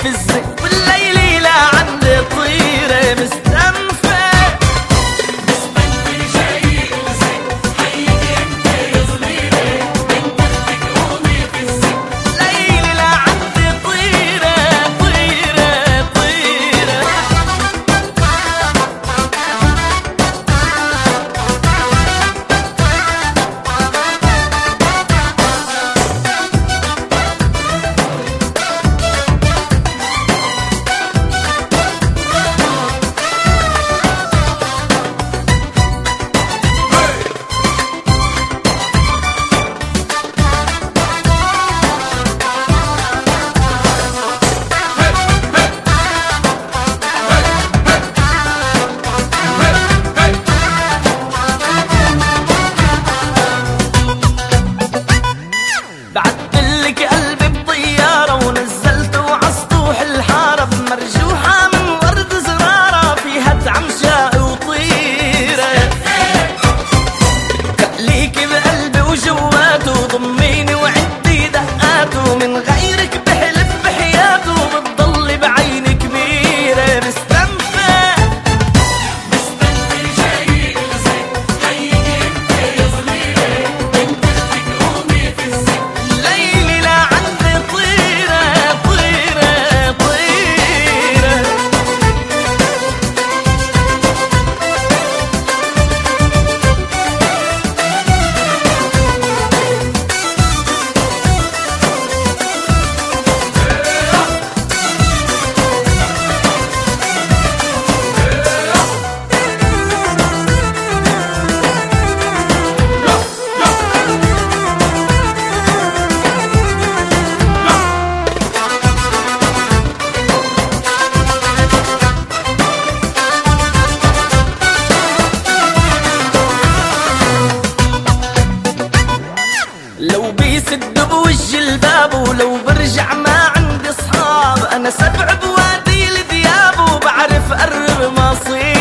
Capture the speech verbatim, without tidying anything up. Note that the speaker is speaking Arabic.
في الزق، والليل لا عندي طيرة مستنفى. مستنفر شايق الزق، حيك انت يا صغيرة، انت بدك قومي في الزق. الليل لا عندي طيرة طيرة طيرة. بعتلك قلبي بطيارة ونزلته عالسطوح الحارة، بمرجوحة من ورد زرارة فيها تعمشاء وطيرة. خليكي بقلبي وجواته، ضميني وعدي دقاته، من غيرك بحلف بحياته بتضلي بعيني كبيرة مستنفى. مستنفر شايق الزق، حيك انت يا صغيرة، انت بدك قومي في الزق. الليل لا عندي طيرة طيرة طيرة. لو بيسد بوجه الباب ولو برجع ما عندي صحاب، انا سبع بوادي لذياب وبعرف قرب مصير.